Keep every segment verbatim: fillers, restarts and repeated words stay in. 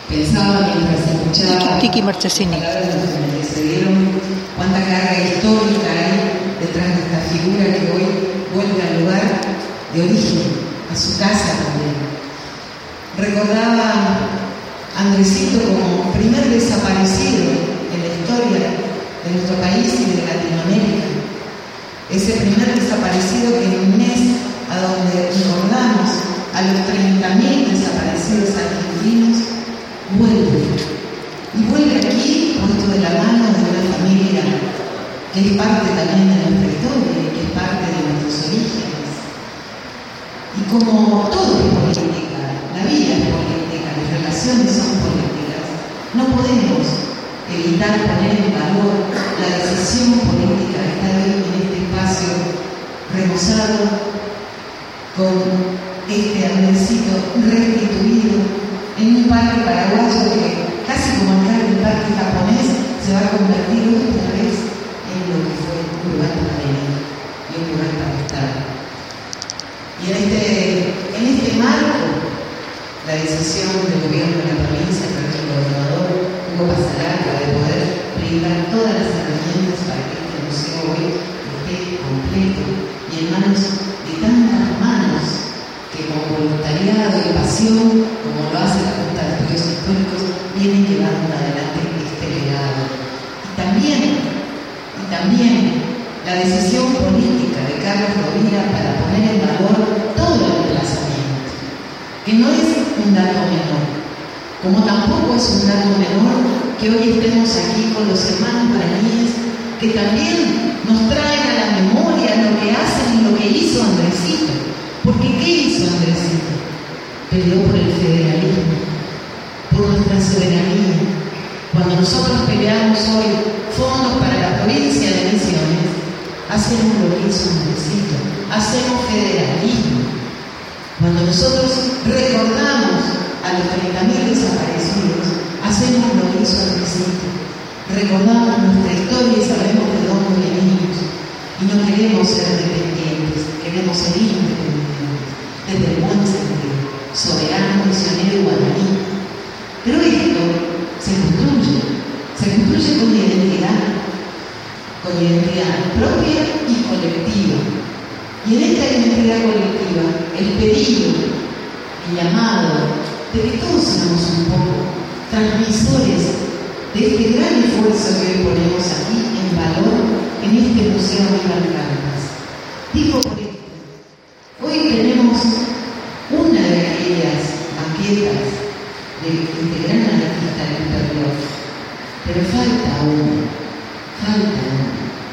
Pensaba mientras escuchaba Kiki Marchesini. las palabras de los que me precedieron, cuánta carga histórica hay detrás de esta figura que hoy vuelve al lugar de origen, a su casa también. Recordaba a Andresito como primer desaparecido en la historia de nuestro país y de Latinoamérica. Ese primer desaparecido que en un mes a donde recordamos a los treinta mil desaparecidos argentinos, vuelve. Y vuelve aquí, puesto de la mano de una familia que es parte también de nuestra historia y que es parte de nuestros orígenes. Y como todo es política, la vida es política, las relaciones son políticas, no podemos evitar poner en valor la decisión política de estar hoy en este espacio remozado con este Andresito restituido en un parque paraguayo que, casi como el parque japonés, se va a convertir otra vez en lo que fue un lugar para venir y un lugar para estar. Y en este, en este marco, la decisión del gobierno de la provincia, a través del gobernador Hugo Pasarán, de poder brindar todas las herramientas para que este museo hoy esté completo y en manos de tantas manos que con voluntariado y pasión, como lo hace la Junta de Estudios Históricos, vienen llevando adelante este legado. Y también, y también la decisión política de Carlos Rovira para poner en valor todo el emplazamiento, que no es un dato menor, como tampoco es un dato menor que hoy estemos aquí con los hermanos guaraníes, que también nos traen a la memoria lo que hacen y lo que hizo Andresito. Porque ¿qué hizo Andresito? Peleó por el federalismo, por nuestra soberanía. Cuando nosotros peleamos hoy fondos para la provincia de Misiones, hacemos lo que hizo Andresito, hacemos federalismo. Cuando nosotros recordamos a los treinta mil desaparecidos, hacemos lo que hizo Andresito. Recordamos nuestra historia y sabemos de dónde venimos. Y no queremos ser dependientes, queremos ser independientes, desde el buen sentido, soberano, misionero y guaraní. Pero esto se construye, se construye con identidad, con identidad propia y colectiva. Y en esta identidad colectiva, el pedido, el llamado, de que todos seamos un poco transmisores de este gran esfuerzo que hoy ponemos aquí en valor en este Museo Aníbal Caldas. Digo por esto, hoy tenemos una de aquellas maquetas de este gran artista del interior, pero falta una, falta una.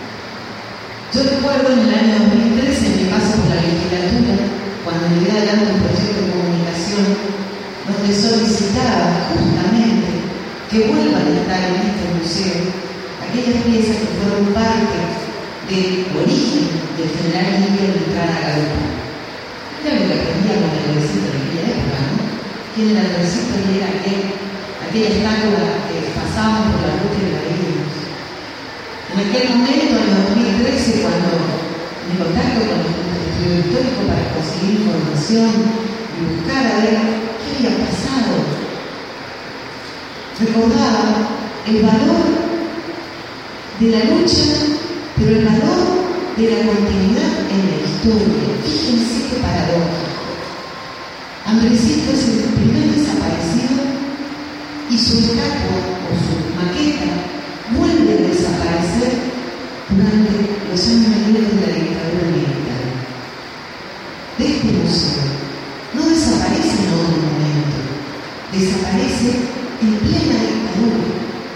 Yo recuerdo en el año dos mil trece, en mi paso por la legislatura, cuando llegué adelante un proyecto de comunicación donde solicitaba justamente que vuelvan a estar en este museo aquellas piezas que fueron parte del origen del general India de entrar a Garupa. Era lo que aprendía con el Andresito de aquella época, ¿no? ¿Quién era el Andresito? Y era aquel, aquella estatua que pasábamos por la ruta y la veíamos. En aquel momento, en dos mil trece, cuando me contacto con el estudio histórico para conseguir información y buscar a ver qué había pasado, recordaba el valor de la lucha, pero el valor de la continuidad en la historia. Fíjense qué paradoja. Andresito es el primer desaparecido y su estatua o su maqueta vuelve a desaparecer durante los años venideros de la dictadura militar. De este museo no desaparece en otro momento, desaparece en plena dictadura.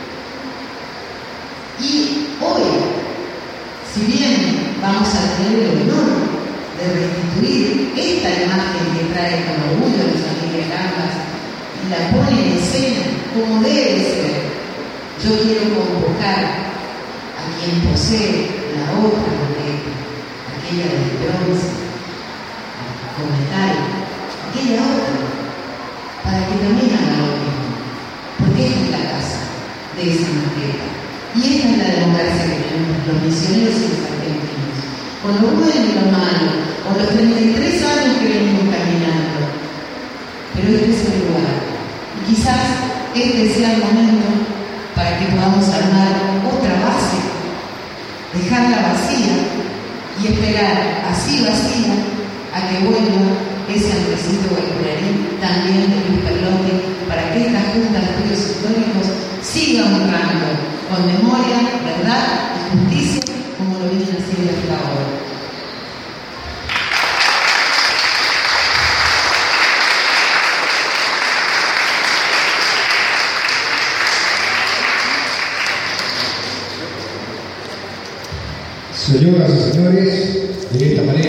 Y hoy, si bien vamos a tener el honor de restituir esta imagen que trae con orgullo de familia Caldas y la pone en escena como debe ser, yo quiero convocar a quien posee la otra maqueta, aquella de bronce, con metal, aquella otra, para que también haga lo mismo. Porque esta es la casa de esa maqueta. Y esta es la democracia que tenemos los misioneros y los argentinos. Con lo bueno y lo malo, con los treinta y tres años que venimos caminando. Pero este es el lugar. Y quizás este sea el momento para que podamos armar otra base, dejarla vacía y esperar así vacía a que vuelva ese Andresito Guaycurarí, también de Luis Perlotti, para que esta Junta de Estudios Históricos siga honrando con memoria, verdad y justicia como lo vienen haciendo hasta ahora. Señoras y señores, de esta manera